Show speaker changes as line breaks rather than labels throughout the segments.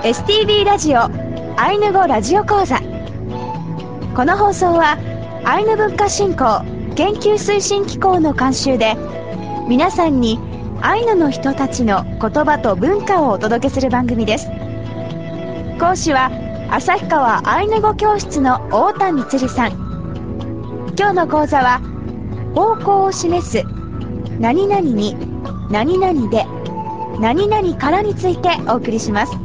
STB ラジオアイヌ語ラジオ講座。この放送はアイヌ文化振興研究推進機構の監修で、皆さんにアイヌの人たちの言葉と文化をお届けする番組です。講師は旭川アイヌ語教室の太田充さん。今日の講座は方向を示す何々に何々で何々からについてお送りします。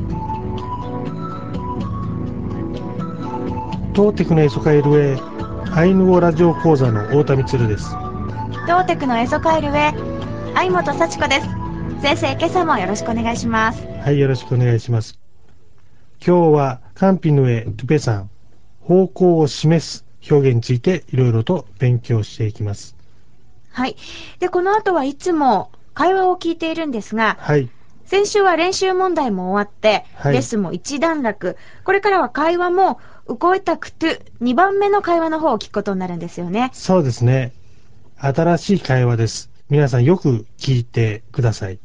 トーテクのエソカエルへアイヌ語ラジオ講座の太田充です。
トーテクのエソカエルへ相本幸子です。先生、今朝もよろしくお願いします。
はい、よろしくお願いします。今日はカンピヌエトゥペさん、方向を示す表現についていろいろと勉強していきます。
はい。で、この後はいつも会話を聞いているんですが、
はい。
先週は練習問題も終わって、
はい、
レッスンも一段落。これからは会話もウコイタクトゥ2番目の会話の方を聞くことになるんですよね。
そうですね。新しい会話です。皆さんよく聞いてください。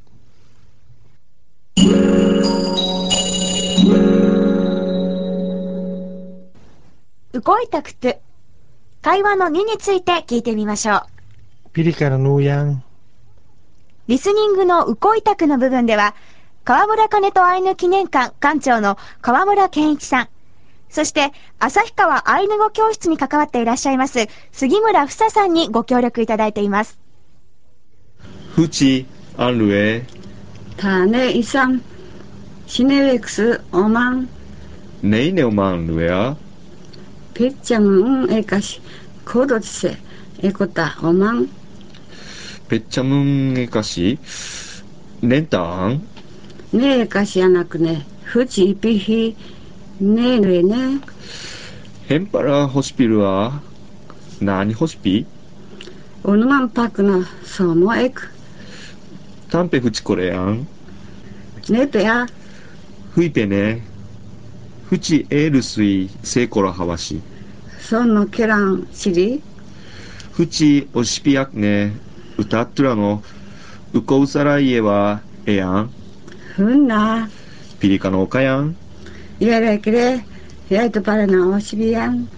ウコイタクトゥ会話の2について聞いてみましょう。
ピリカラヌーヤン。
リスニングのウコイタクの部分では、川村金とアイヌ記念館館長の川村健一さん、そして旭川アイヌ語教室に関わっていらっしゃいます杉村房さんにご協力いただいています。
フチアンルエ
タネイサンシネウェクスオマン
ネイネオマンルエア
ペッチャムンエカシコドチセエコタオマン
ペッチャムンエカシネンタン
ネエカシアナクネフチイピヒネルエネ
ヘンパラホシピルは何ホシピ
オヌマンパクナソモエク
タンペフチコレアン
ネペア
フイペネフチエールスイセイコラハワシ
ソンノケランシリ
フチオシピアクネウタットラのウコウサライエはエヤン
フンナ
ピリカのオカヤン
イエレキレヤイトパレナオシビヤン。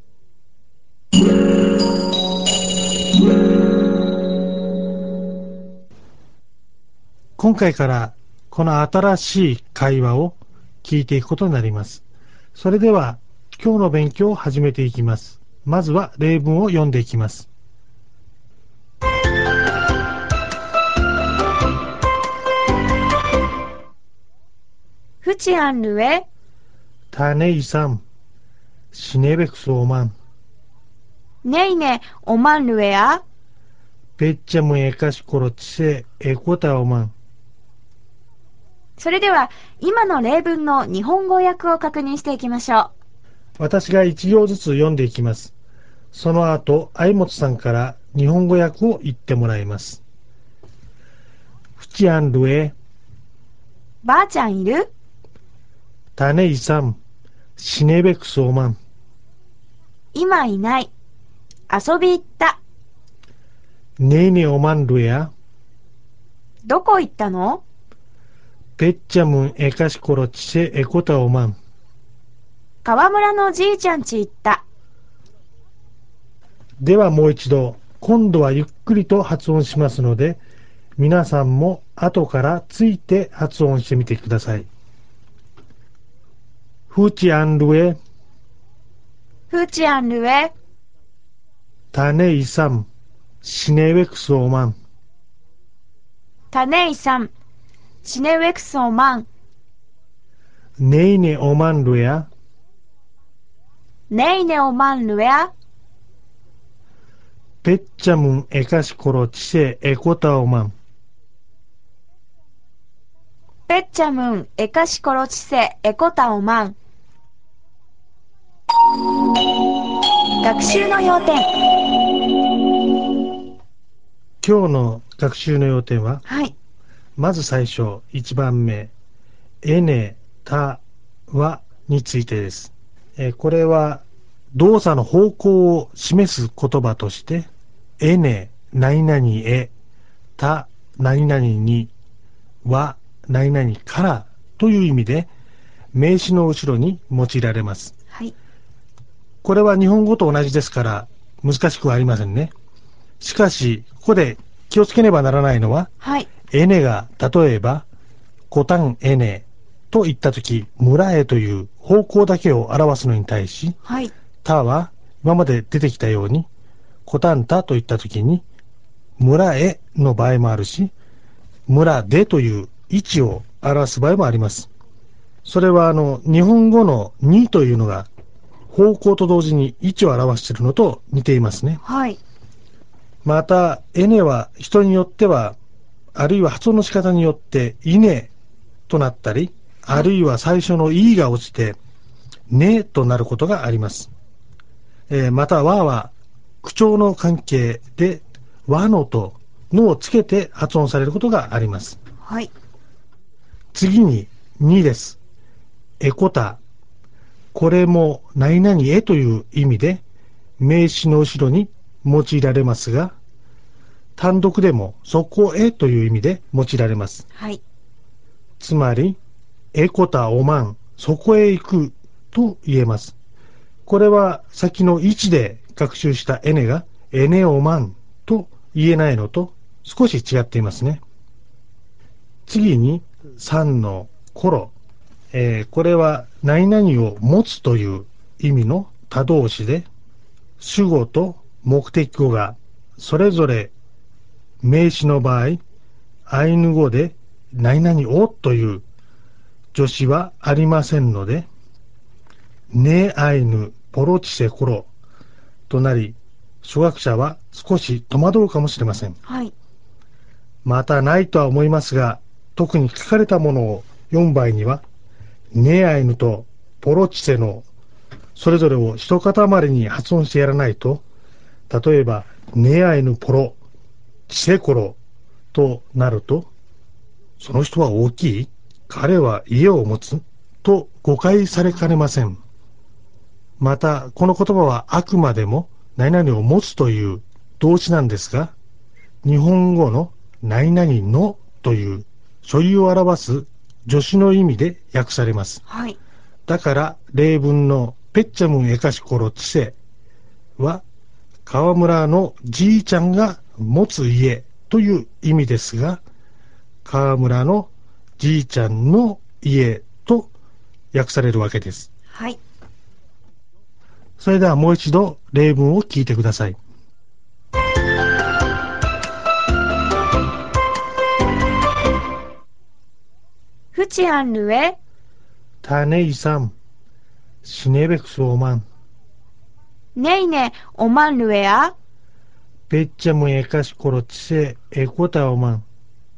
今回からこの新しい会話を聞いていくことになります。それでは今日の勉強を始めていきます。まずは例文を読んでいきます。
フチアンルエ
タネイサンシネベクスオマン
ネイネオマンルエア
ペッチャムエカシコロチセエコタオマン。
それでは今の例文の日本語訳を確認していきましょう。
私が1行ずつ読んでいきます。その後、相本さんから日本語訳を言ってもらいます。フチアンルエ
ばあちゃんいる？
タネイサンシネベクスオマン
今いない。遊び行った。
ネイネオマンルエア
どこ行ったの？
ペッチャムンエカシコロチセエコタオマン。
川村のじいちゃんち行った。
ではもう一度、今度はゆっくりと発音しますので、皆さんも後からついて発音してみてください。フチアンルエ
フチアンルエ
タネイサンシネウェクスオマン
タネイサンシネウェクスオマン
ネイネオマンルエア
ネイネオマンルエア
ペッチャムンエカシコロチセエコタオマン。
ペッチャムンエカシコロチセエコタオマン。学習の要点。
今日の学習の要点は、
はい。
まず最初1番目エネタワについてです。これは動作の方向を示す言葉としてエネ何々へタ何々には何々からという意味で名詞の後ろに用いられます。
はい。
これは日本語と同じですから難しくはありませんね。しかし、ここで気をつけねばならないのは、
はい。
エネが例えば、コタンエネと言ったとき、村へという方向だけを表すのに対し、
はい。
タは今まで出てきたように、コタンタと言ったときに、村への場合もあるし、村でという位置を表す場合もあります。それは日本語のにというのが方向と同時に位置を表しているのと似ていますね。
はい。
また、エネは人によっては、あるいは発音の仕方によって、イネとなったり、あるいは最初のイが落ちて、ねとなることがあります。また、和は口調の関係で、和のとのをつけて発音されることがあります。
はい。
次に、にです。エコタ。これも何々へという意味で、名詞の後ろに用いられますが、単独でもそこへという意味で用いられます。
はい。
つまり、エコタオマン、そこへ行くと言えます。これは先の位置で学習したエネがエネオマンと言えないのと少し違っていますね。次に3の頃、これは何々を持つという意味の他動詞で、主語と目的語がそれぞれ名詞の場合、アイヌ語で何々をという助詞はありませんので、ねアイヌポロチセコロとなり、初学者は少し戸惑うかもしれません。
はい。
またないとは思いますが、特に書かれたものを読む場合には、ねアイヌとポロチセのそれぞれを一塊に発音してやらないと、例えば、ねアイヌポロ、チセコロとなると、その人は大きい、彼は家を持つと誤解されかねません。また、この言葉はあくまでも何々を持つという動詞なんですが、日本語の何々のという所有を表す助詞の意味で訳されます。
はい。
だから例文のペッチャムンエカシコロチセは川村のじいちゃんが持つ家という意味ですが、川村のじいちゃんの家と訳されるわけです。
はい。
それではもう一度例文を聞いてください。
フチアンルエ、
タネイサム、シネベクスオマン、
ネイネオマンルエア、
ペッチャムエカシコロチセエコタオマン。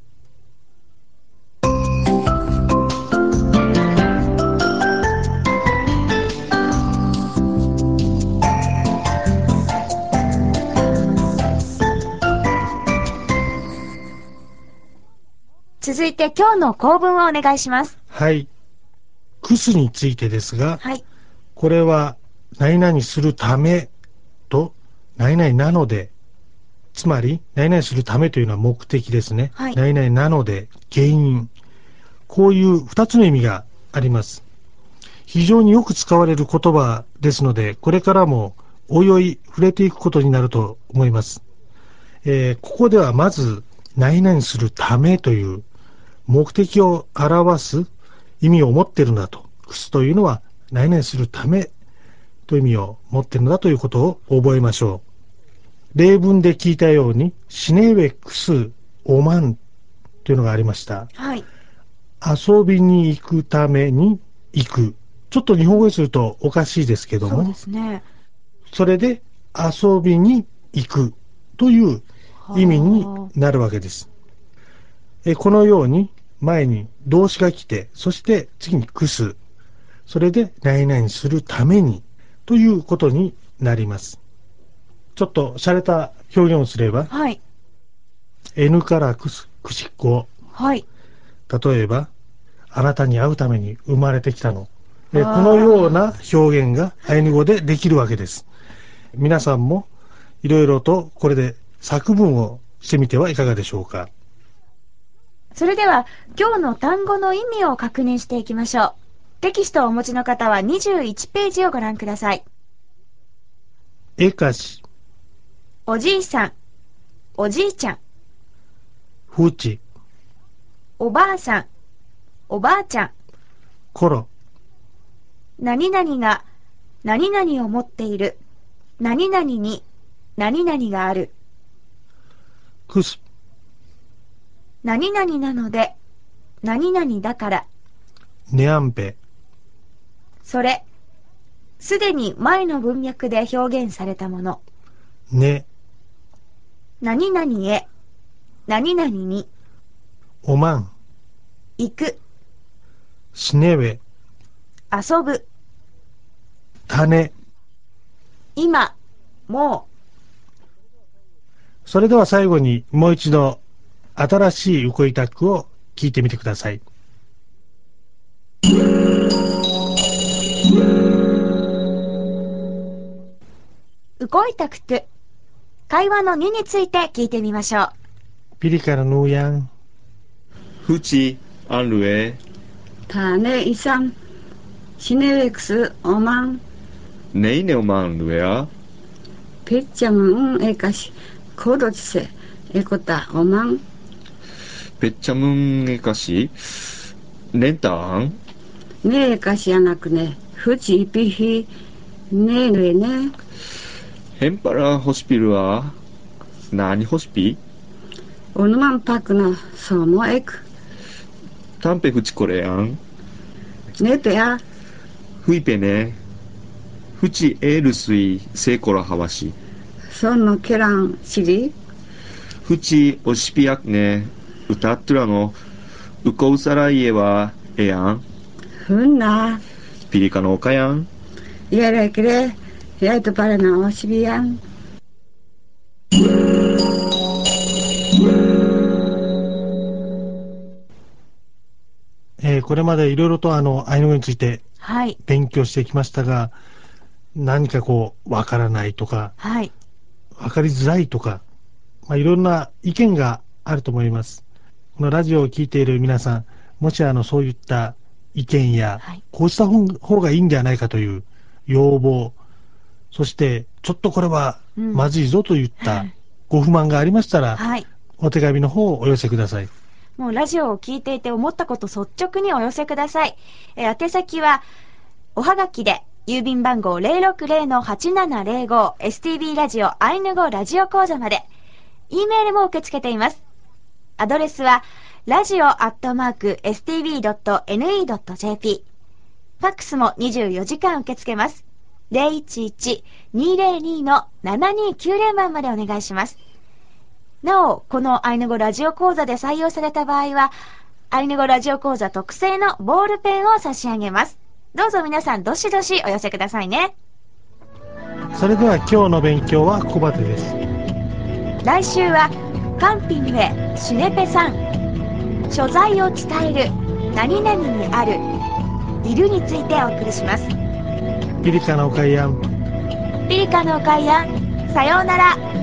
続いて今日の構文をお願いします。
はい。クスについてですが、
はい。
これは何々するためと何々なので、つまり何々するためというのは目的ですね。
はい。
何々なので原因。こういう2つの意味があります。非常によく使われる言葉ですので、これからもおいおい触れていくことになると思います。ここではまず何々するためという目的を表す意味を持っているんだと。クスというのは何々するためという意味を持っているんだということを覚えましょう。例文で聞いたように、シネウェクスオマンというのがありました。
はい。
遊びに行くために行く。ちょっと日本語にするとおかしいですけども、
そうですね。
それで遊びに行くという意味になるわけです。このように前に動詞が来て、そして次にクス、それで何々するためにということになります。ちょっと洒落た表現をすれば、
はい。
N からクス、クシッコ。
はい。
例えば、あなたに会うために生まれてきたの。このような表現がアイヌ語でできるわけです。皆さんもいろいろとこれで作文をしてみてはいかがでしょうか。
それでは今日の単語の意味を確認していきましょう。 テキストをお持ちの方は21ページをご覧ください。
えかし、
おじいさん、おじいちゃん、
ふち、
おばあさん、おばあちゃん、
ころ、
何々が何々を持っている、何々に何々がある、
くす、
何々なので何々だから、
ねあんぺ、
それ、すでに前の文脈で表現されたもの、
ね、
何々へ、何々に、
おまん、
行く、
しねべ、
遊ぶ、
たね。
今、も
それでは最後にもう一度新しいウコイタックを聞いてみてください。
う、ウコイタクトゥ。会話の2について聞いてみましょう。
ピリカラヌーヤン、
フチ、アンルエ、
タネイサン、シネウェクスオマン、
ネイネオマンルエア、
ペッチャムンエカシ、コドチセ、エコタオマン、
ペッチャムンエカシ、ネンターン、
ネエカシやなくね、フチイピヒ、ネヌエね、
ヘンパラホシピルは、何ホシピ？
オヌマンパクのソモエク、
タンペフチコレヤン、
ネペア、
フイペネ、フチエールスイセイコラハワシ、
ソンのケランシリ、
フチオシピアクネ、ウタットゥラのウコウサライエはエヤン、
フンナ、
ピリカのオカヤン、
やれけれ、やいとパラナオシビヤン。
これまでいろいろとアイヌ語について
はい。
勉強してきましたが、何かこう、わからないとか、
はい。
わかりづらいとか、いろんな意見があると思います。このラジオを聞いている皆さん、もしそういった意見や、
はい。
こうした方がいいんではないかという要望、そしてちょっとこれはまずいぞといったご不満がありましたら、
はい。
お手紙の方をお寄せください。
もうラジオを聞いていて思ったこと率直にお寄せください。宛先は、おはがきで、郵便番号 060-8705 STB ラジオアイヌ語ラジオ講座まで。E メールも受け付けています。アドレスは、radio@stb.ne.jp。ファックスも24時間受け付けます。011-202-7290 番までお願いします。なお、このアイヌ語ラジオ講座で採用された場合は、アイヌ語ラジオ講座特製のボールペンを差し上げます。どうぞ皆さん、どしどしお寄せくださいね。
それでは今日の勉強はここまでです。
来週は、カンピングへシュネペさん。所在を伝える、何々にある、いるについてお送りします。
ピリカのおかいやん。
ピリカのおかいやん、さようなら。